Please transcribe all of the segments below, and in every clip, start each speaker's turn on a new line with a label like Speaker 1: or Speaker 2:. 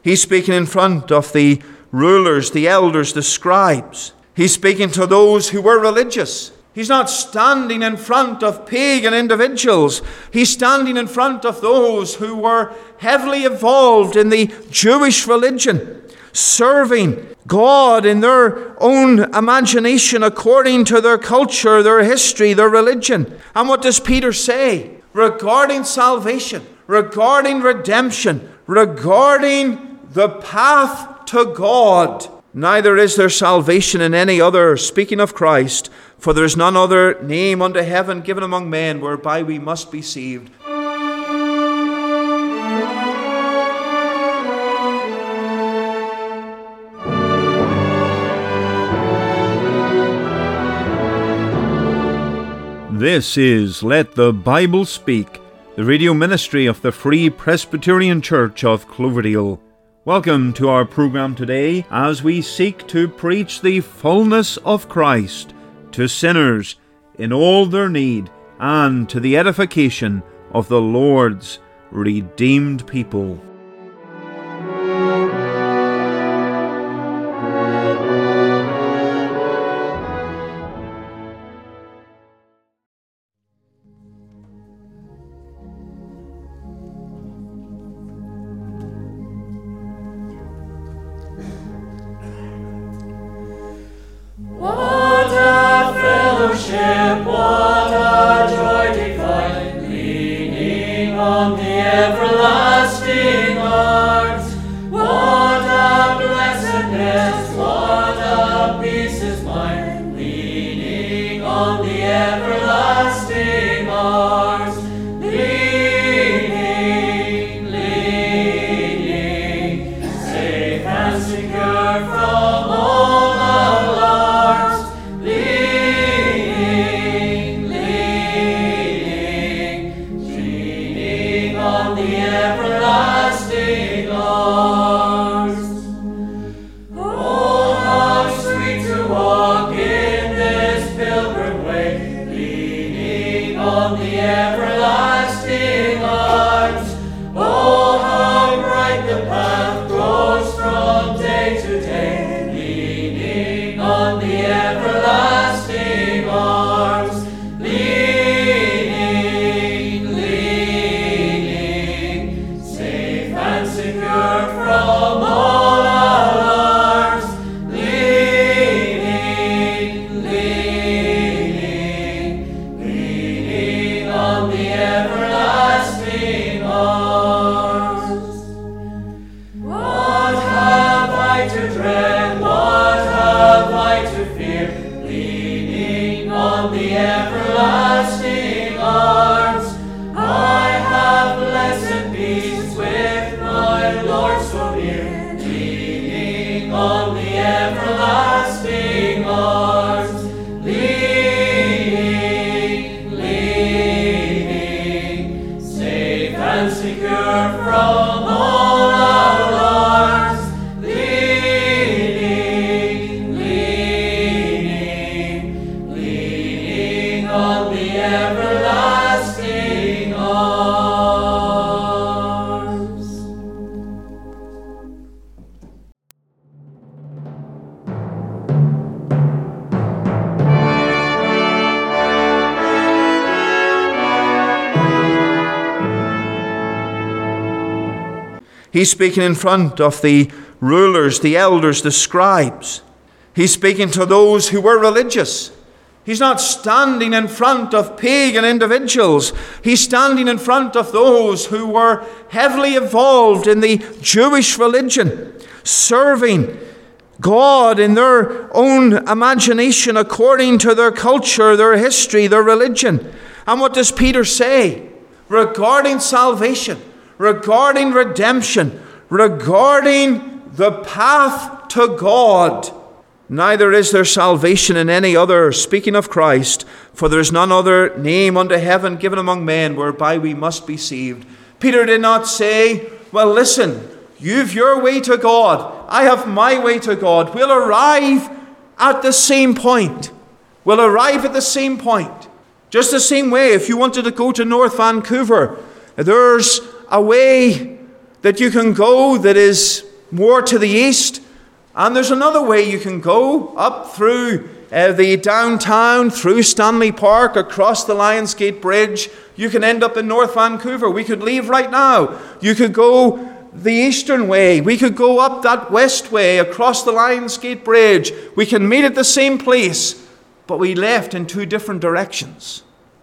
Speaker 1: He's speaking in front of the rulers, the elders, the scribes. He's speaking to those who were religious. He's not standing in front of pagan individuals. He's standing in front of those who were heavily involved in the Jewish religion, serving God in their own imagination according to their culture, their history, their religion. And what does Peter say regarding salvation, regarding redemption, regarding the path to God? Neither is there salvation in any other, speaking of Christ, for there is none other name under heaven given among men whereby we must be saved.
Speaker 2: This is Let the Bible Speak, the radio ministry of the Free Presbyterian Church of Cloverdale. Welcome to our program today as we seek to preach the fullness of Christ to sinners in all their need and to the edification of the Lord's redeemed people.
Speaker 1: He's speaking in front of the rulers, the elders, the scribes. He's speaking to those who were religious. He's not standing in front of pagan individuals. He's standing in front of those who were heavily involved in the Jewish religion, serving God in their own imagination according to their culture, their history, their religion. And what does Peter say regarding salvation, regarding redemption, regarding the path to God? Neither is there salvation in any other, speaking of Christ, for there is none other name under heaven given among men whereby we must be saved. Peter did not say, well, listen, you've your way to God, I have my way to God. We'll arrive at the same point. We'll arrive at the same point. Just the same way, if you wanted to go to North Vancouver, there's a way that you can go that is more to the east. And there's another way you can go, up through the downtown, through Stanley Park, across the Lionsgate Bridge. You can end up in North Vancouver. We could leave right now. You could go the eastern way. We could go up that west way, across the Lionsgate Bridge. We can meet at the same place, but we left in two different directions.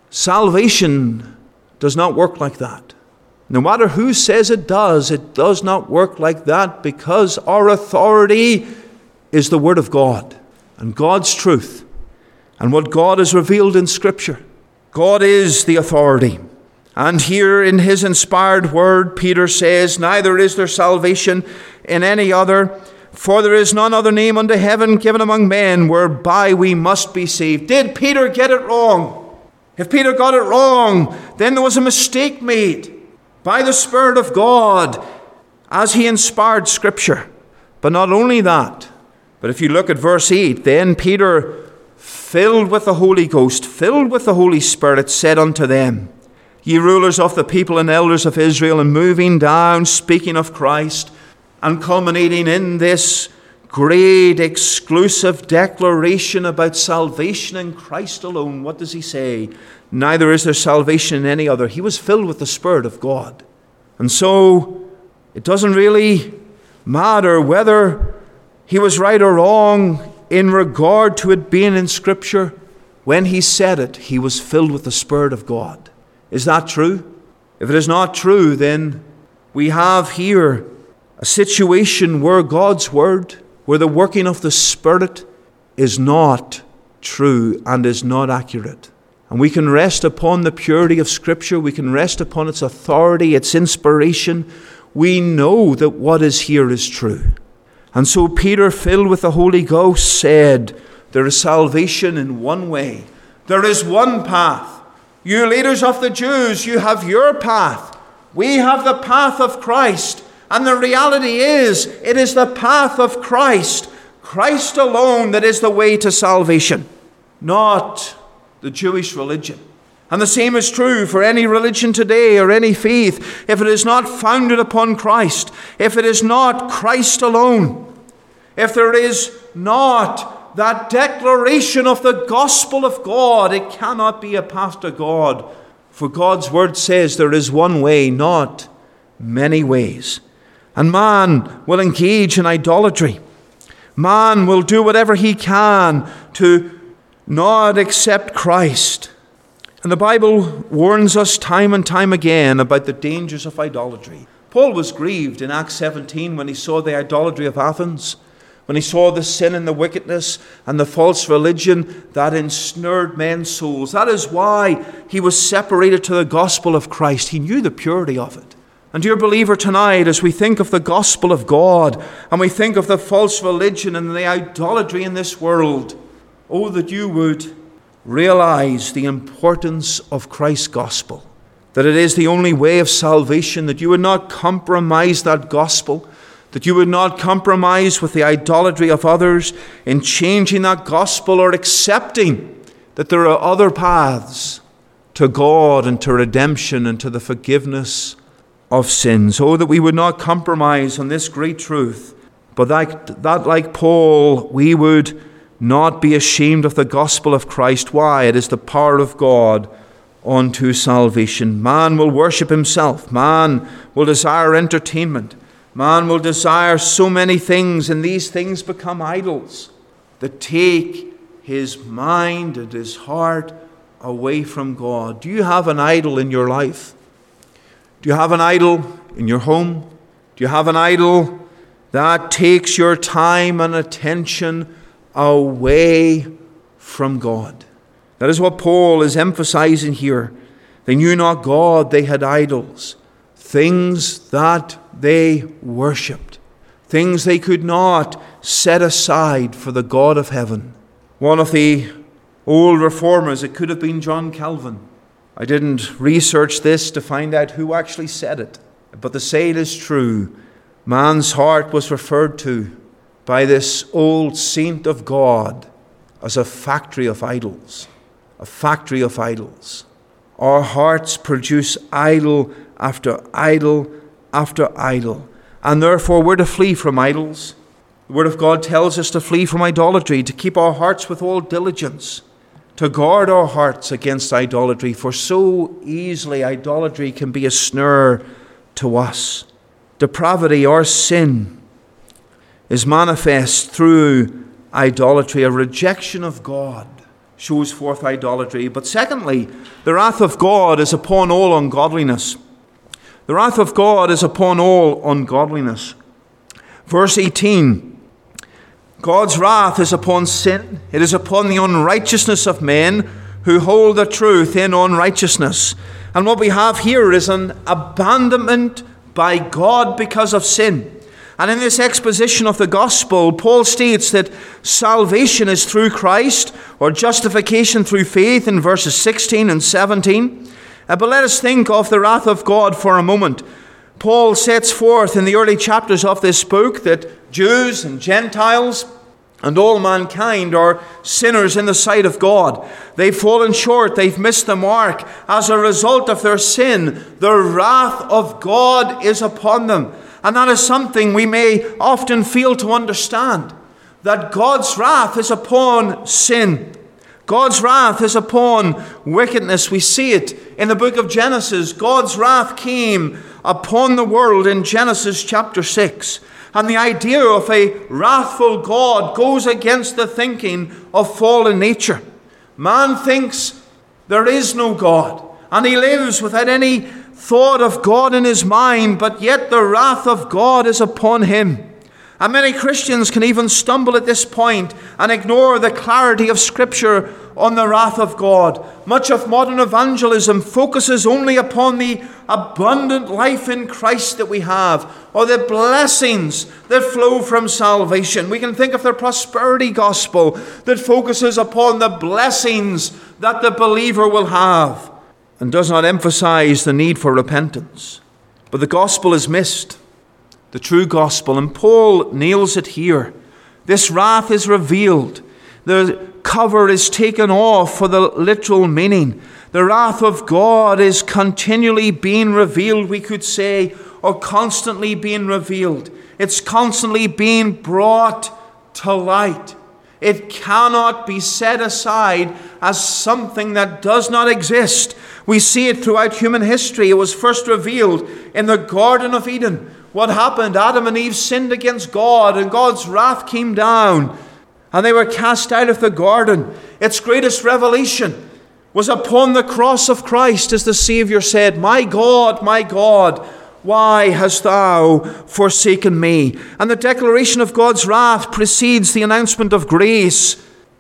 Speaker 1: Salvation does not work like that. No matter who says it does not work like that, because our authority is the Word of God and God's truth and what God has revealed in Scripture. God is the authority. And here in his inspired word, Peter says, neither is there salvation in any other, for there is none other name under heaven given among men whereby we must be saved. Did Peter get it wrong? If Peter got it wrong, then there was a mistake made by the Spirit of God as he inspired Scripture. But not only that, but if you look at verse 8, then Peter, filled with the Holy Ghost, filled with the Holy Spirit, said unto them, ye rulers of the people and elders of Israel, and moving down, speaking of Christ, and culminating in this great exclusive declaration about salvation in Christ alone. What does he say? Neither is there salvation in any other. He was filled with the Spirit of God. And so it doesn't really matter whether he was right or wrong in regard to it being in Scripture. When he said it, he was filled with the Spirit of God. Is that true? If it is not true, then we have here a situation where God's Word, where the working of the Spirit is not true and is not accurate. And we can rest upon the purity of Scripture. We can rest upon its authority, its inspiration. We know that what is here is true. And so Peter, filled with the Holy Ghost, said, there is salvation in one way. There is one path. You leaders of the Jews, you have your path. We have the path of Christ. And the reality is, it is the path of Christ, Christ alone, that is the way to salvation, not the Jewish religion. And the same is true for any religion today or any faith. If it is not founded upon Christ, if it is not Christ alone, if there is not that declaration of the gospel of God, it cannot be a path to God. For God's word says there is one way, not many ways. And man will engage in idolatry. Man will do whatever he can to not accept Christ. And the Bible warns us time and time again about the dangers of idolatry. Paul was grieved in Acts 17 when he saw the idolatry of Athens, when he saw the sin and the wickedness and the false religion that ensnared men's souls. That is why he was separated to the gospel of Christ. He knew the purity of it. And dear believer, tonight, as we think of the gospel of God and we think of the false religion and the idolatry in this world, oh, that you would realize the importance of Christ's gospel, that it is the only way of salvation, that you would not compromise that gospel, that you would not compromise with the idolatry of others in changing that gospel or accepting that there are other paths to God and to redemption and to the forgiveness of sins. Oh, that we would not compromise on this great truth, but that like Paul, we would not be ashamed of the gospel of Christ. Why? It is the power of God unto salvation. Man will worship himself. Man will desire entertainment. Man will desire so many things, and these things become idols that take his mind and his heart away from God. Do you have an idol in your life? Do you have an idol in your home? Do you have an idol that takes your time and attention away from God? That is what Paul is emphasizing here. They knew not God, they had idols, things that they worshipped, things they could not set aside for the God of heaven. One of the old reformers, it could have been John Calvin. I didn't research this to find out who actually said it, but to say it is true, man's heart was referred to by this old saint of God as a factory of idols. A factory of idols. Our hearts produce idol after idol after idol. and therefore we're to flee from idols. The Word of God tells us to flee from idolatry, to keep our hearts with all diligence, to guard our hearts against idolatry, for so easily idolatry can be a snare to us. Depravity or sin is manifest through idolatry. A rejection of God shows forth idolatry. But secondly, the wrath of God is upon all ungodliness. The wrath of God is upon all ungodliness. Verse 18, God's wrath is upon sin. It is upon the unrighteousness of men who hold the truth in unrighteousness. And what we have here is an abandonment by God because of sin. And in this exposition of the gospel, Paul states that salvation is through Christ, or justification through faith in verses 16 and 17. But let us think of the wrath of God for a moment. Paul sets forth in the early chapters of this book that Jews and Gentiles and all mankind are sinners in the sight of God. They've fallen short. They've missed the mark. As a result of their sin, the wrath of God is upon them. And that is something we may often fail to understand, that God's wrath is upon sin. God's wrath is upon wickedness. We see it in the book of Genesis. God's wrath came upon the world in Genesis chapter 6. And the idea of a wrathful God goes against the thinking of fallen nature. Man thinks there is no God, and he lives without any thought of God in his mind, but yet the wrath of God is upon him. And many Christians can even stumble at this point and ignore the clarity of Scripture on the wrath of God. Much of modern evangelism focuses only upon the abundant life in Christ that we have, or the blessings that flow from salvation. We can think of the prosperity gospel that focuses upon the blessings that the believer will have and does not emphasize the need for repentance. But the gospel is missed, the true gospel, and Paul nails it here. This wrath is revealed. The cover is taken off for the literal meaning. The wrath of God is continually being revealed, we could say, or constantly being revealed. It's constantly being brought to light. It cannot be set aside as something that does not exist. We see it throughout human history. It was first revealed in the Garden of Eden. What happened? Adam and Eve sinned against God, and God's wrath came down, and they were cast out of the garden. Its greatest revelation was upon the cross of Christ, as the Savior said, my God, why hast thou forsaken me?" And the declaration of God's wrath precedes the announcement of grace,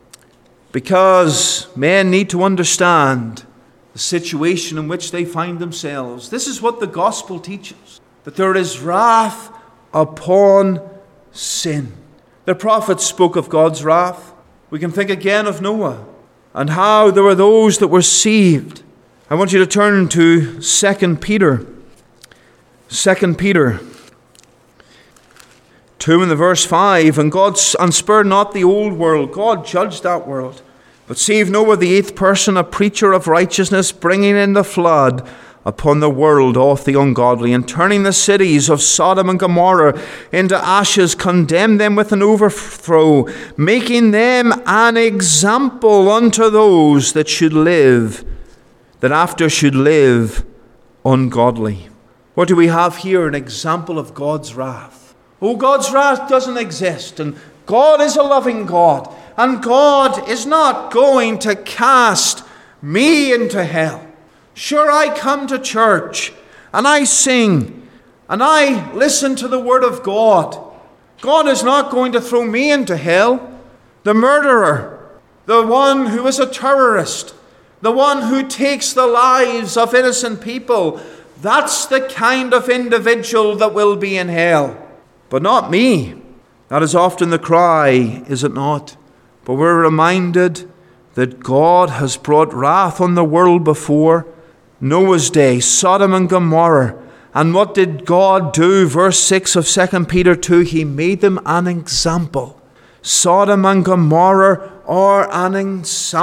Speaker 1: because men need to understand the situation in which they find themselves. This is what the gospel teaches, that there is wrath upon sin. The prophets spoke of God's wrath. We can think again of Noah and how there were those that were saved. I want you to turn to 2 Peter. 2 Peter 2 in the verse 5. And spare not the old world. God judged that world. But save Noah, the eighth person, a preacher of righteousness, bringing in the flood upon the world of the ungodly, and turning the cities of Sodom and Gomorrah into ashes, condemned them with an overthrow, making them an example unto those that after should live ungodly. What do we have here? An example of God's wrath. Oh, God's wrath doesn't exist, and God is a loving God, and God is not going to cast me into hell. Sure, I come to church, and I sing, and I listen to the Word of God. God is not going to throw me into hell. The murderer, the one who is a terrorist, the one who takes the lives of innocent people, that's the kind of individual that will be in hell. But not me. That is often the cry, is it not? But we're reminded that God has brought wrath on the world before. Noah's day, Sodom and Gomorrah. And what did God do? Verse 6 of 2 Peter 2, He made them an example. Sodom and Gomorrah are an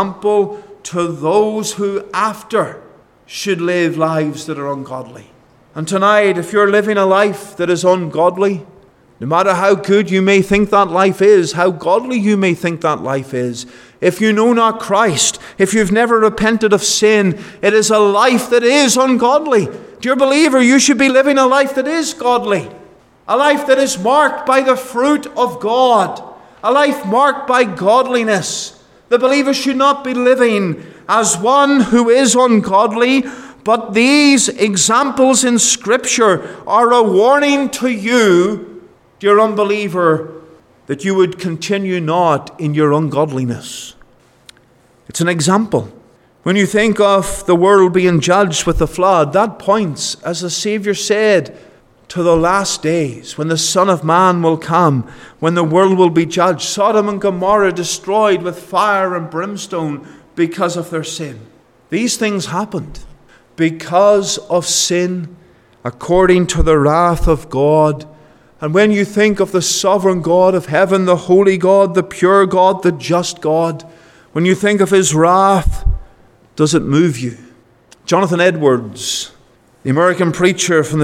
Speaker 1: example to those who after should live lives that are ungodly. And tonight, if you're living a life that is ungodly, no matter how good you may think that life is, how godly you may think that life is, if you know not Christ, if you've never repented of sin, it is a life that is ungodly. Dear believer, you should be living a life that is godly, a life that is marked by the fruit of God, a life marked by godliness. The believer should not be living as one who is ungodly, but these examples in Scripture are a warning to you, dear unbeliever, that you would continue not in your ungodliness. It's an example. When you think of the world being judged with the flood, that points, as the Savior said, to the last days, when the Son of Man will come, when the world will be judged. Sodom and Gomorrah destroyed with fire and brimstone because of their sin. These things happened because of sin, according to the wrath of God. And when you think of the sovereign God of heaven, the holy God, the pure God, the just God, when you think of his wrath, does it move you? Jonathan Edwards, the American preacher from the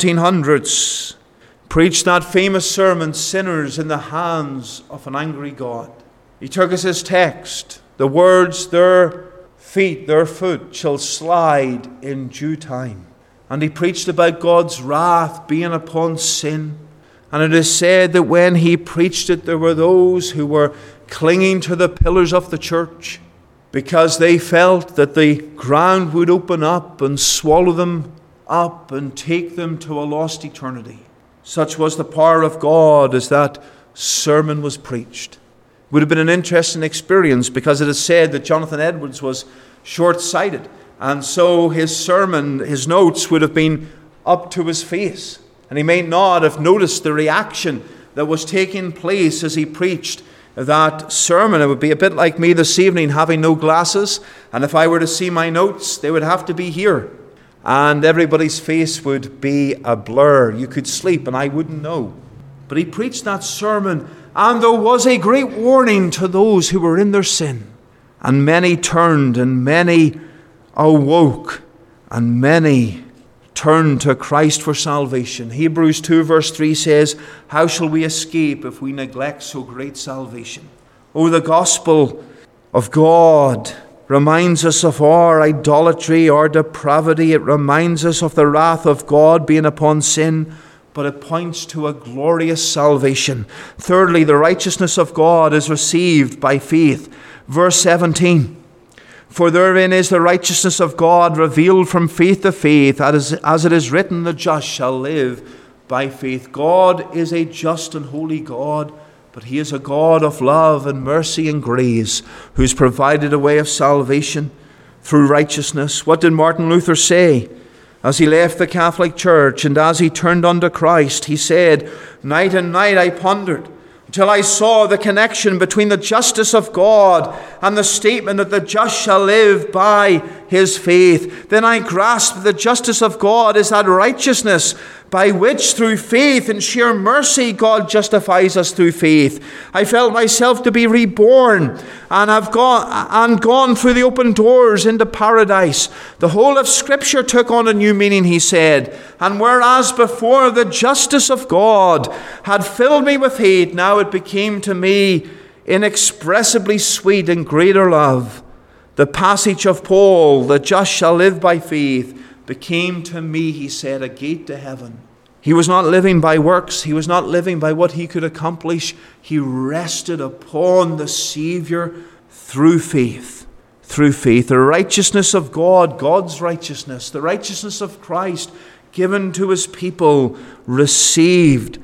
Speaker 1: 1700s, preached that famous sermon, Sinners in the Hands of an Angry God. He took as his text the words, their foot shall slide in due time. And he preached about God's wrath being upon sin. And it is said that when he preached it, there were those who were clinging to the pillars of the church because they felt that the ground would open up and swallow them up and take them to a lost eternity. Such was the power of God as that sermon was preached. It would have been an interesting experience because it is said that Jonathan Edwards was short-sighted, and so his sermon, his notes would have been up to his face, and he may not have noticed the reaction that was taking place as he preached that sermon. It would be a bit like me this evening having no glasses, and if I were to see my notes, they would have to be here, and everybody's face would be a blur. You could sleep and I wouldn't know. But he preached that sermon, and there was a great warning to those who were in their sin. And many turned, and many awoke, and many turned to Christ for salvation. Hebrews 2 verse 3 says, how shall we escape if we neglect so great salvation? Oh, the gospel of God reminds us of our idolatry, our depravity. It reminds us of the wrath of God being upon sin, but it points to a glorious salvation. Thirdly, the righteousness of God is received by faith. Verse 17, for therein is the righteousness of God revealed from faith to faith, as it is written, the just shall live by faith. God is a just and holy God, but he is a God of love and mercy and grace, who's provided a way of salvation through righteousness. What did Martin Luther say as he left the Catholic Church and as he turned unto Christ? He said, night and night I pondered, until I saw the connection between the justice of God and the statement that the just shall live by his faith. Then I grasped that the justice of God is that righteousness by which through faith and sheer mercy God justifies us through faith. I felt myself to be reborn and have gone through the open doors into paradise. The whole of Scripture took on a new meaning, he said. And whereas before the justice of God had filled me with hate, now it became to me inexpressibly sweet and greater love. The passage of Paul, the just shall live by faith, became to me, he said, a gate to heaven. He was not living by works. He was not living by what he could accomplish. He rested upon the Savior through faith. Through faith. The righteousness of God, God's righteousness, the righteousness of Christ given to his people, received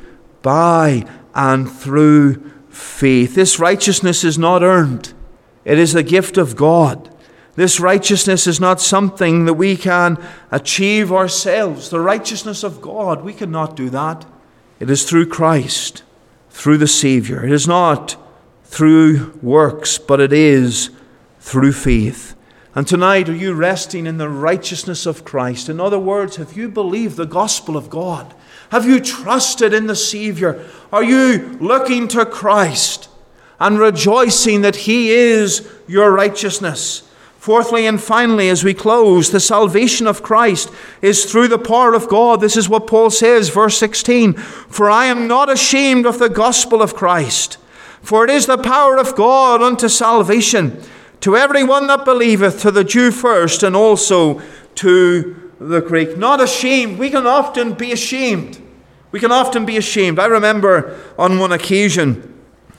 Speaker 1: by and through faith. This righteousness is not earned. It is the gift of God. This righteousness is not something that we can achieve ourselves. The righteousness of God, we cannot do that. It is through Christ, through the Savior. It is not through works, but it is through faith. And tonight, are you resting in the righteousness of Christ? In other words, have you believed the gospel of God? Have you trusted in the Savior? Are you looking to Christ and rejoicing that he is your righteousness? Fourthly and finally, as we close, the salvation of Christ is through the power of God. This is what Paul says, verse 16. For I am not ashamed of the gospel of Christ, for it is the power of God unto salvation, to every one that believeth, to the Jew first, and also to the Greek. Not ashamed. We can often be ashamed. We can often be ashamed. I remember on one occasion,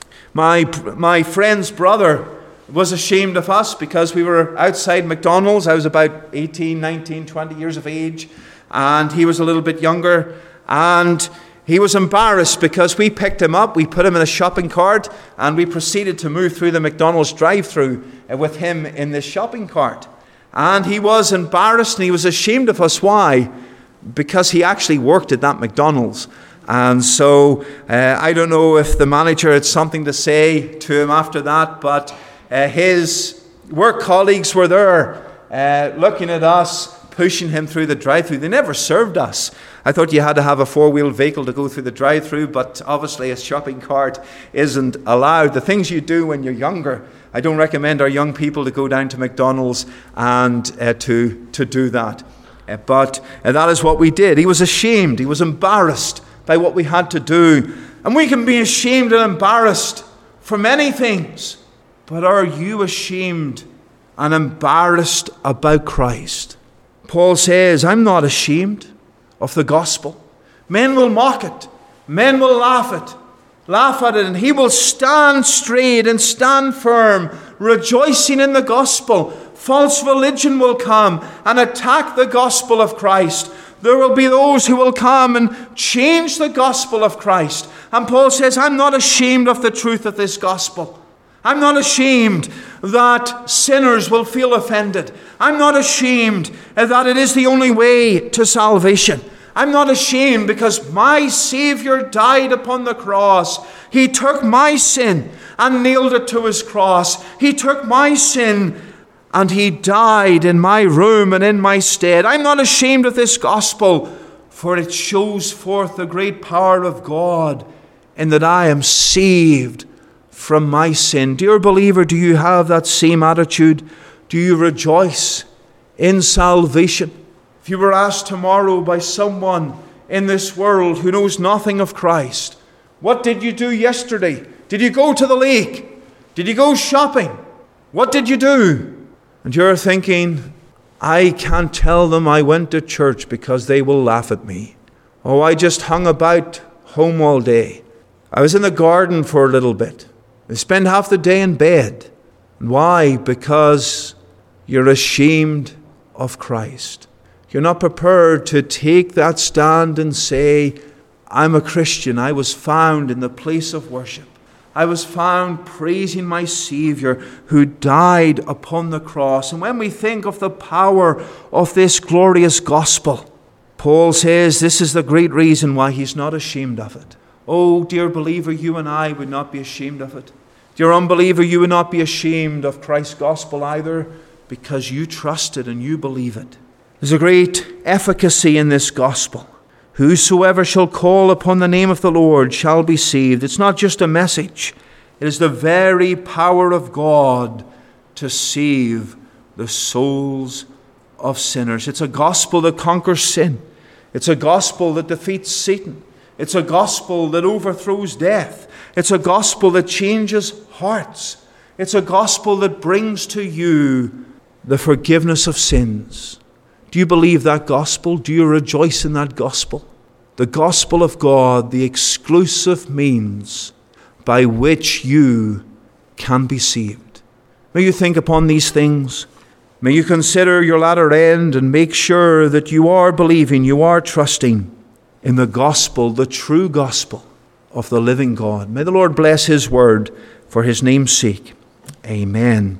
Speaker 1: my friend's brother was ashamed of us because we were outside McDonald's. I was about 18, 19, 20 years of age, and he was a little bit younger, and he was embarrassed because we picked him up, we put him in a shopping cart, and we proceeded to move through the McDonald's drive-thru with him in this shopping cart. And he was embarrassed and he was ashamed of us. Why? Because he actually worked at that McDonald's. And so I don't know if the manager had something to say to him after that, but his work colleagues were there looking at us, pushing him through the drive-thru. They never served us. I thought you had to have a four-wheeled vehicle to go through the drive-thru, but obviously a shopping cart isn't allowed. The things you do when you're younger, I don't recommend our young people to go down to McDonald's and to do that. But that is what we did. He was ashamed. He was embarrassed by what we had to do. And we can be ashamed and embarrassed for many things. But are you ashamed and embarrassed about Christ? Paul says, I'm not ashamed of the gospel. Men will mock it. Men will laugh at it, and he will stand straight and stand firm, rejoicing in the gospel. False religion will come and attack the gospel of Christ. There will be those who will come and change the gospel of Christ. And Paul says, I'm not ashamed of the truth of this gospel. I'm not ashamed that sinners will feel offended. I'm not ashamed that it is the only way to salvation. I'm not ashamed because my Savior died upon the cross. He took my sin and nailed it to his cross. He took my sin and he died in my room and in my stead. I'm not ashamed of this gospel, for it shows forth the great power of God in that I am saved from my sin. Dear believer, do you have that same attitude? Do you rejoice in salvation? If you were asked tomorrow by someone in this world who knows nothing of Christ, what did you do yesterday? Did you go to the lake? Did you go shopping? What did you do? And you're thinking, I can't tell them I went to church because they will laugh at me. Oh, I just hung about home all day. I was in the garden for a little bit. I spent half the day in bed. And why? Because you're ashamed of Christ. You're not prepared to take that stand and say, I'm a Christian. I was found in the place of worship. I was found praising my Savior who died upon the cross. And when we think of the power of this glorious gospel, Paul says this is the great reason why he's not ashamed of it. Oh, dear believer, you and I would not be ashamed of it. Dear unbeliever, you would not be ashamed of Christ's gospel either, because you trust it and you believe it. There's a great efficacy in this gospel. Whosoever shall call upon the name of the Lord shall be saved. It's not just a message. It is the very power of God to save the souls of sinners. It's a gospel that conquers sin. It's a gospel that defeats Satan. It's a gospel that overthrows death. It's a gospel that changes hearts. It's a gospel that brings to you the forgiveness of sins. Do you believe that gospel? Do you rejoice in that gospel? The gospel of God, the exclusive means by which you can be saved. May you think upon these things. May you consider your latter end and make sure that you are believing, you are trusting in the gospel, the true gospel of the living God. May the Lord bless his word for his name's sake. Amen.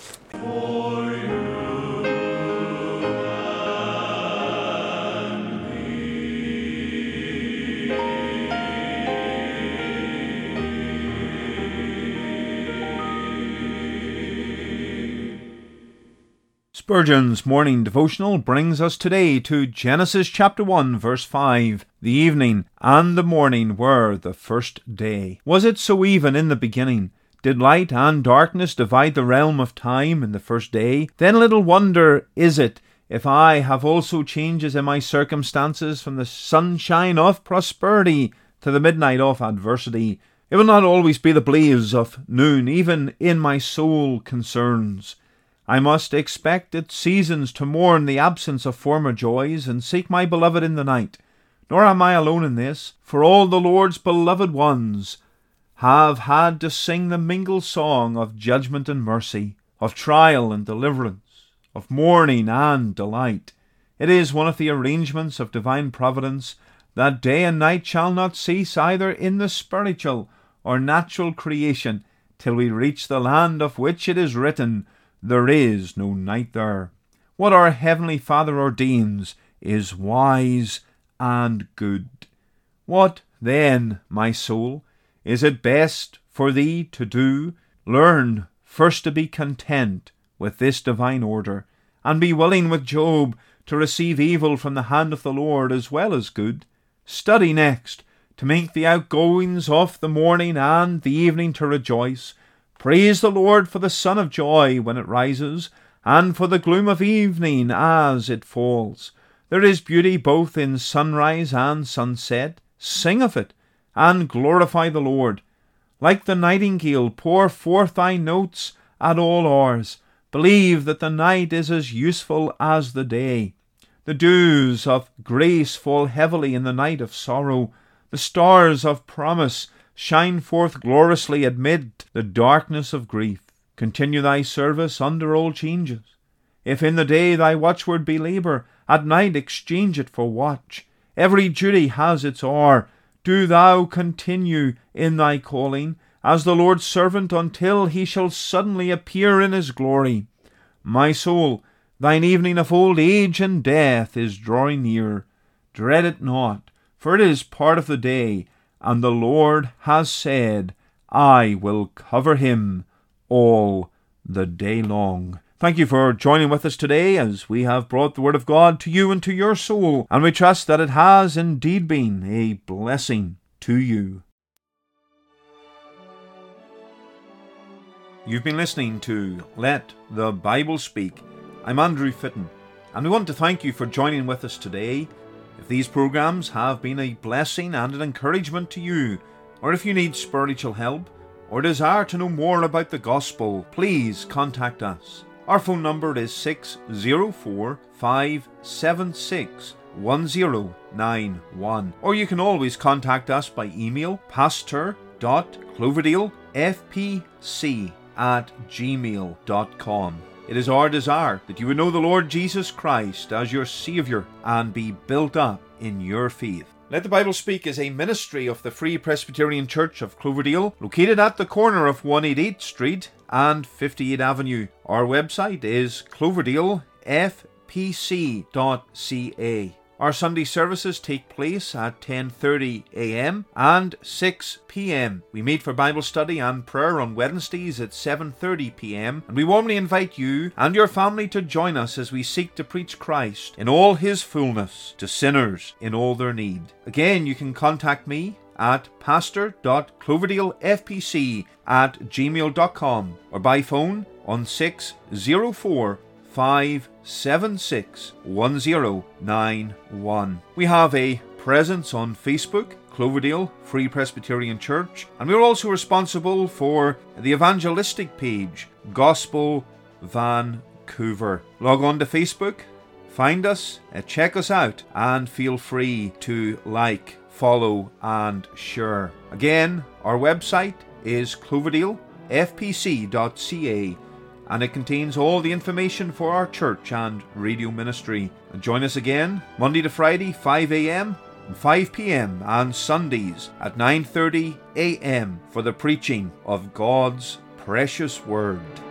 Speaker 2: Spurgeon's morning devotional brings us today to Genesis chapter 1 verse 5. The evening and the morning were the first day. Was it so even in the beginning? did light and darkness divide the realm of time in the first day, then little wonder is it if I have also changes in my circumstances from the sunshine of prosperity to the midnight of adversity. It will not always be the blaze of noon, even in my soul concerns. I must expect at seasons to mourn the absence of former joys, and seek my beloved in the night. Nor am I alone in this, for all the Lord's beloved ones have had to sing the mingled song of judgment and mercy, of trial and deliverance, of mourning and delight. It is one of the arrangements of divine providence that day and night shall not cease either in the spiritual or natural creation till we reach the land of which it is written, there is no night there. What our Heavenly Father ordains is wise and good. What then, my soul, is it best for thee to do? Learn first to be content with this divine order, and be willing with Job to receive evil from the hand of the Lord as well as good. Study next to make the outgoings of the morning and the evening to rejoice. Praise the Lord for the sun of joy when it rises, and for the gloom of evening as it falls. There is beauty both in sunrise and sunset. Sing of it, and glorify the Lord. Like the nightingale, pour forth thy notes at all hours. Believe that the night is as useful as the day. The dews of grace fall heavily in the night of sorrow. The stars of promise shine forth gloriously amid the darkness of grief. Continue thy service under all changes. If in the day thy watchword be labour, at night exchange it for watch. Every duty has its hour. Do thou continue in thy calling, as the Lord's servant, until he shall suddenly appear in his glory. My soul, thine evening of old age and death is drawing near. Dread it not, for it is part of the day, and the Lord has said, I will cover him all the day long. Thank you for joining with us today as we have brought the Word of God to you and to your soul, and we trust that it has indeed been a blessing to you. You've been listening to Let the Bible Speak. I'm Andrew Fitton, and we want to thank you for joining with us today. If these programs have been a blessing and an encouragement to you, or if you need spiritual help, or desire to know more about the gospel, please contact us. Our phone number is 604-576-1091, or you can always contact us by email, pastor.cloverdalefpc@gmail.com. It is our desire that you would know the Lord Jesus Christ as your Saviour and be built up in your faith. Let the Bible Speak is a ministry of the Free Presbyterian Church of Cloverdale, located at the corner of 188 Street and 58 Avenue. Our website is cloverdalefpc.ca. Our Sunday services take place at 10:30 a.m. and 6 p.m. We meet for Bible study and prayer on Wednesdays at 7:30 p.m. and we warmly invite you and your family to join us as we seek to preach Christ in all his fullness to sinners in all their need. Again, you can contact me at pastor.cloverdalefpc@gmail.com or by phone on 604-576-1091. We have a presence on Facebook, Cloverdale Free Presbyterian Church, and we're also responsible for the evangelistic page, Gospel Vancouver. Log on to Facebook, find us, check us out, and feel free to like, follow, and share. Again, our website is cloverdalefpc.ca, and it contains all the information for our church and radio ministry. And join us again Monday to Friday, 5 a.m. and 5 p.m. and Sundays at 9:30 a.m. for the preaching of God's precious Word.